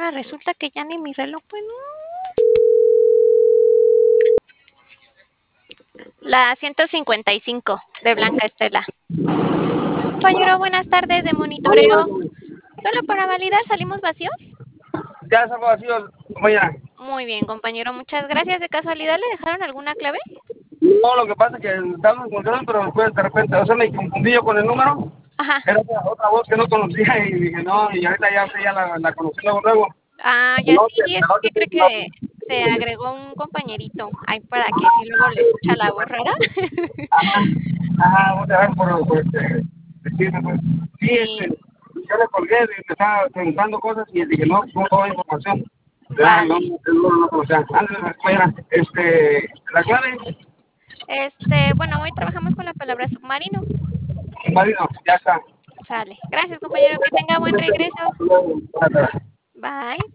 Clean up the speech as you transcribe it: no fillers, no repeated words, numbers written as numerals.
ahora resulta que ya ni mi reloj, pues no. La 155 de Blanca Estela. Compañero, buenas tardes de monitoreo. Solo para validar, ¿salimos vacíos? Ya salgo vacío, compañera. Muy bien, compañero, muchas gracias. ¿De casualidad le dejaron alguna clave? No, lo que pasa es que estábamos encontrando, pero después de repente, o sea, me confundí yo con el número. Ajá. Era otra voz que no conocía y dije, no, y ahorita ya la conocí luego. Ah, ya sí, es que creo que se agregó un compañerito. Ay, para que si luego le escucha la voz rara. Ajá, muchas gracias por decirme, pues. Sí, Sí, yo le colgué, me estaba preguntando cosas y dije, no toda información. Ya, vale. no conocía. Antes, compañera, la clave, Bueno, hoy trabajamos con la palabra submarino. marino, ya está. Sale. Gracias, compañero. Que tenga buen regreso. Hasta luego. Bye.